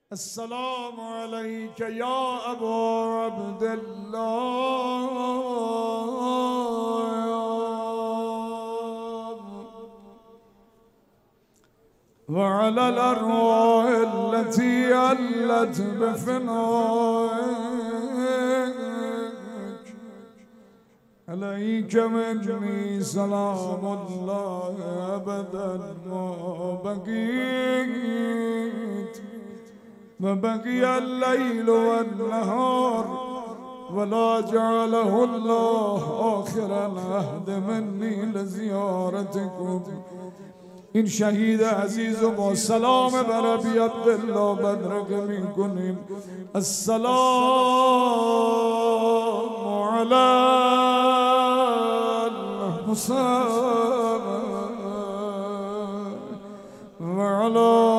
السلام عليك يا أبا عبد الله وعلى الأرواح التي علت بفنائك عليك مني سلام الله أبدا ما بقيت وبقي الليل والنهار ولا جعله الله آخر العهد مني لزيارتكم. این شهید عزیز و با سلام بر ابی عبدالله بدرقه می کنیم. السلام علی الحسین و علی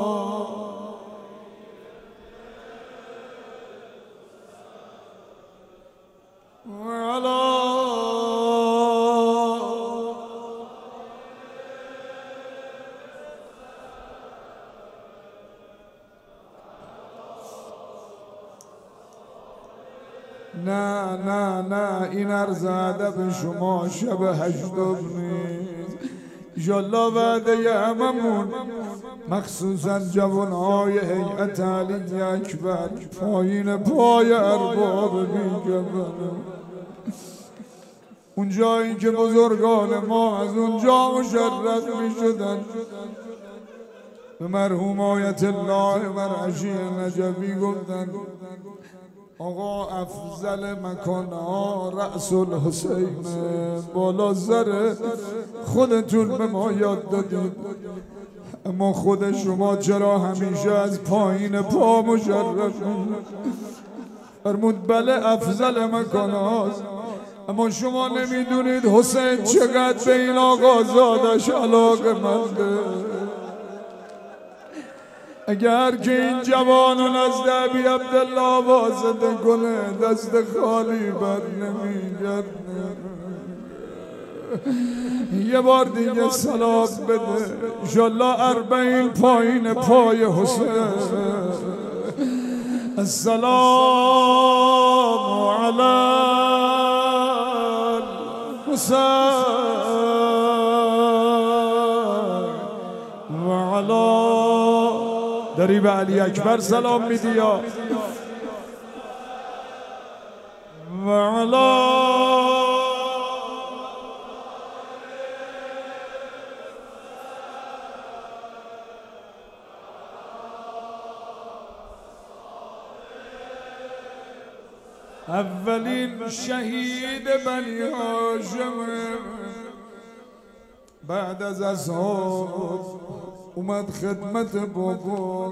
نه این عرض ادب شما شب هشتم نیست. انشالله وعده هممون مخصوصا جوانهای هیئت علی اکبر پایین پای ارباب بی‌جبل، اون جایی که بزرگان ما از اونجا مشرف می شدن به مرحوم آیت الله مرعشی نجفی گفتن آقا افضل مکانها رأس الحسین، بالا سر خودتون به ما یاد دادید، اما خود شما چرا همیشه از پایین پا مشرف؟ فرمود بله افضل مکانهاست، اما شما نمیدونید حسین چقدر به این آقازادش علاقه‌منده. اگر که این جوانو نزد ابی عبدالله واسطه کنه دست خالی بر نمیگرده. یه بار دیگه سلام بده انشالله اربعین پایین پای حسین. السلام علی الحسین و علی داری به علی اکبر سلام میدی یا و علی اولین شهید بنی هاشم بعد از اصحاب اومد خدمت بابا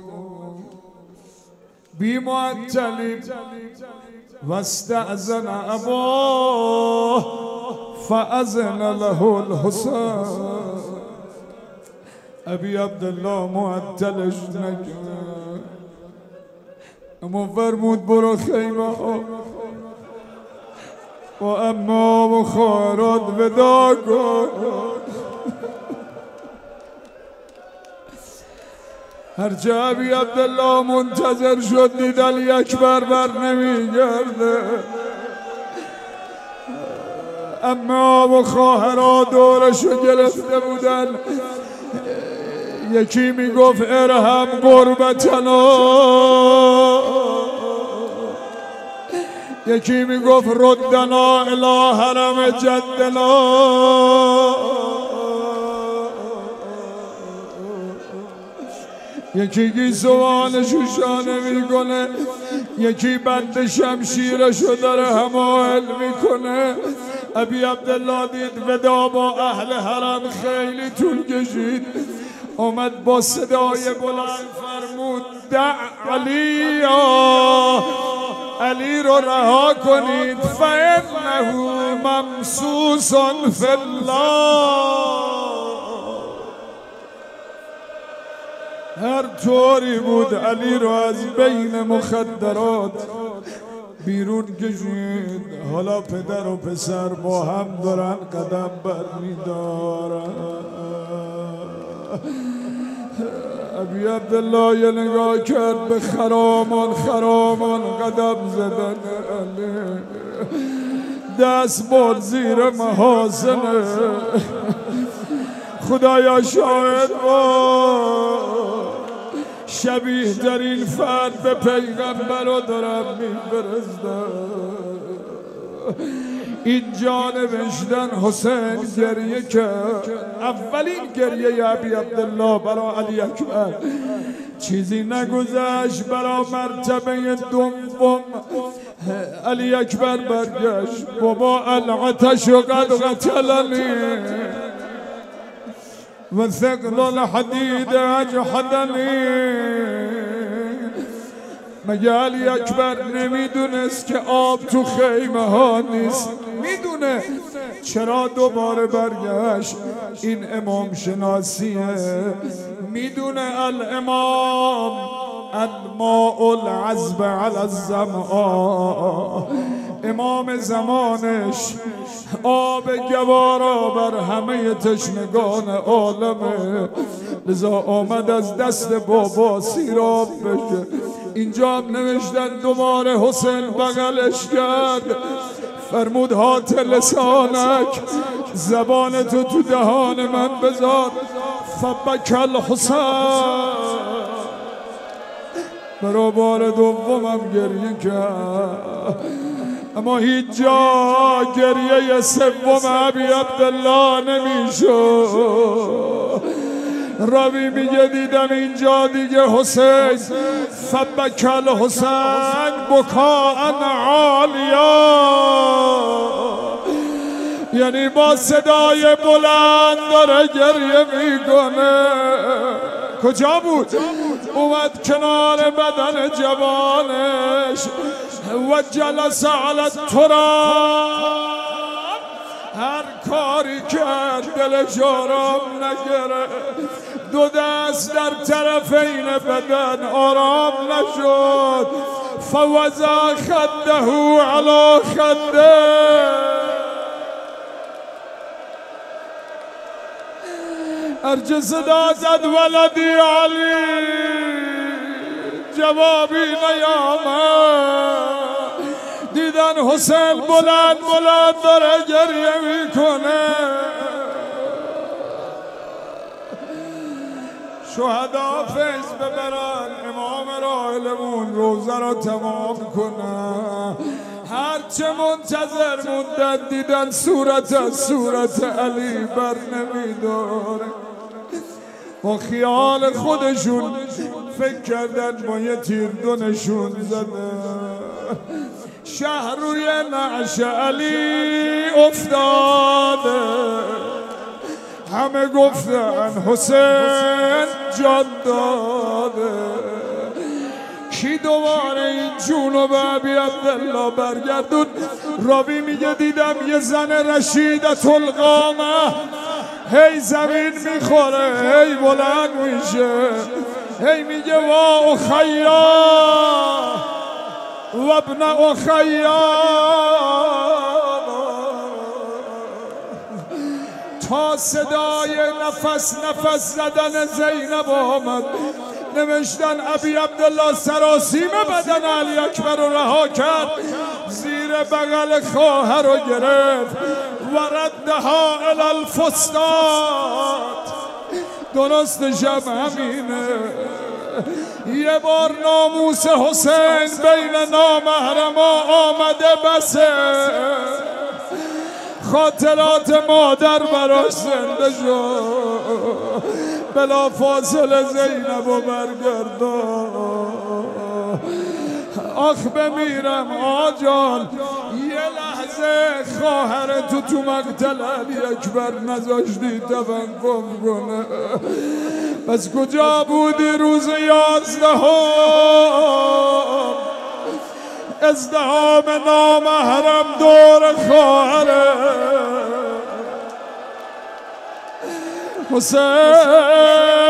بی معطلی واستأذن اباه فأذن له الحسین. ابی عبدالله معطلش نکرد اما فرمود برو خیمه و اما و خواهرات ودا کن. هرچه ابی عبدالله منتظر شد دید علی اکبر بر نمیگرده، اما و خواهرها دورشو گرفته بودن. یکی میگفت ارحم قربتنا، یکی میگفت ردنا الی حرم جدنا، یکی گیسوانشو شانه میکنه، یکی بند شمشیرشو داره هماهل میکنه. ابی عبدالله دید ودا با اهل حرم خیلی طول کشید، اومد با صدای بلند فرمود دع علی، علی رو رها کنید، فانه ممسوس فی الله. هر طوری بود علی رو از بین مخدرات بیرون کشید. حالا پدر و پسر با هم دارن قدم برمی‌دارن. ابی عبدالله یه نگاه کرد به خرامان قدم زدن دست باد زیر محاسن خدایا شاهد شبیه در این فرد به پیغمبر رو دارم میفرستم. اینجا نوشتن حسین گریه کرد، اولین گریه ابی عبدالله برای علی اکبر، چیزی نگذشت برای مرتبه دوم. علی اکبر برگشت بابا العتش قد قتلنی و ثقل الحدید اجحدنی. مگه علی اکبر نمیدونست که آب تو خیمه ها نیست؟ میدونه. چرا دوباره برگشت؟ این امام شناسیه. میدونه الامام الماء العذب علی الظمآ، امام زمانش آب گوارا بر همه تشنگان عالمه، لذا آمد از دست بابا سیراب بشه. اینجا هم نوشتن دوباره حسین بغلش کرد، فرمود هات لسانک، زبان تو دهان من بذار. فبکل حسین، برای بار دومم گریه کرد، اما هیچ جا گریه سوم ابی عبدالله نمیشد. راوی میگه دیدم اینجا دیگه حسین فبکل حسین بکاء عالیا، یعنی با صدای بلند داره گریه میکنه. کجا بود؟ اومد کنار بدن جوانش و جلس علی التراب، هر کاری کرد دلش آرام نگره، دو دست در طرفین بدن آرام نشد. فوضع خده علی خده، هرچه صدا زد ولدی علی جوابی نیامد. دیدن حسین بلند داره گریه میکنه. شهدا فیض ببرن، امام راحلمون روزه را تمام کنن. هرچه منتظر موندن دیدن صورت علی بر نمیداره. با خیال خودشون فکر کردن با یه تیر دونشون زده. شهر روی نعش علی افتاده، همه گفتن حسین جان داده. کی دوباره این جونو به ابی عبدالله برگردون؟ راوی میگه دیدم یه زن رشیدت القامه هی زمین میخوره، هی بلند میشه، هی میگه وا اخیا و ابن اخیا، تا صدای نفس زدن زینب آمد. نوشتن ابی عبدالله سراسیم بدن علی اکبر رو رها کرد، زیر بغل خواهر رو گرفت و ردها الی الفستاد. درست شب همینه، یه بار ناموس حسین بین نامحرما آمده بسه، خاطرات مادر براش زنده شد. بلا فاصله زینب و برگردان. آخ بمیرم آجال، یه لحظه خواهر تو مقتل علی اکبر نذاشتی تفکر کنه. پس کجا بودی روز 11 ازدحام نامحرم دور خواهره؟ حسین